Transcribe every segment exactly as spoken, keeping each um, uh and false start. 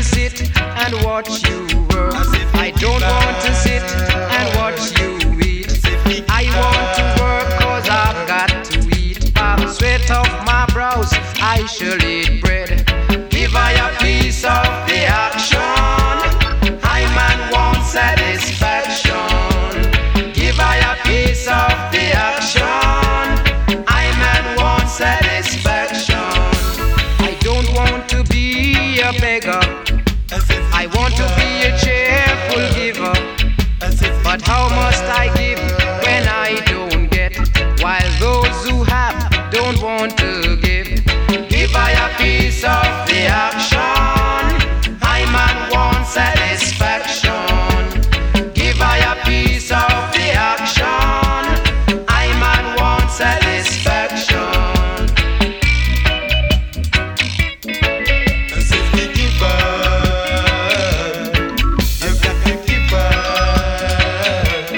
to sit and watch you work. I don't want to sit and watch you eat. I want to work cause I've got to eat. By the sweat of my brows I shall eat bread. Give I a piece of the action. I man want satisfaction. Give I a piece of the action. I man want satisfaction. I don't want to be a beggar. I want to be a cheerful giver. But how must I give when I don't get? While those who have don't want to give. Give I a piece of the action. I man want satisfaction. Give I a piece of the action. I man want satisfaction. As if you give up, you got to give up.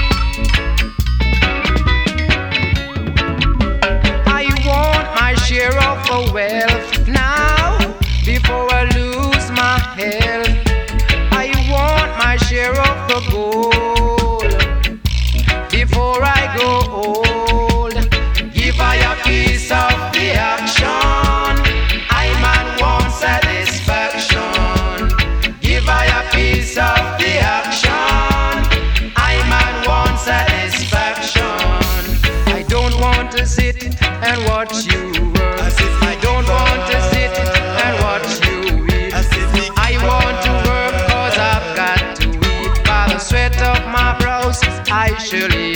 I want my share of the wealth now before I lose my health. I want my share of the gold before I go old. Give I a piece of the action. I man want satisfaction. Give I a piece of the action. I man want satisfaction. I don't want to sit and watch you work. I don't want to sit and watch you eat. I want to work cause I've got to eat. By the sweat of my brows I shall eat.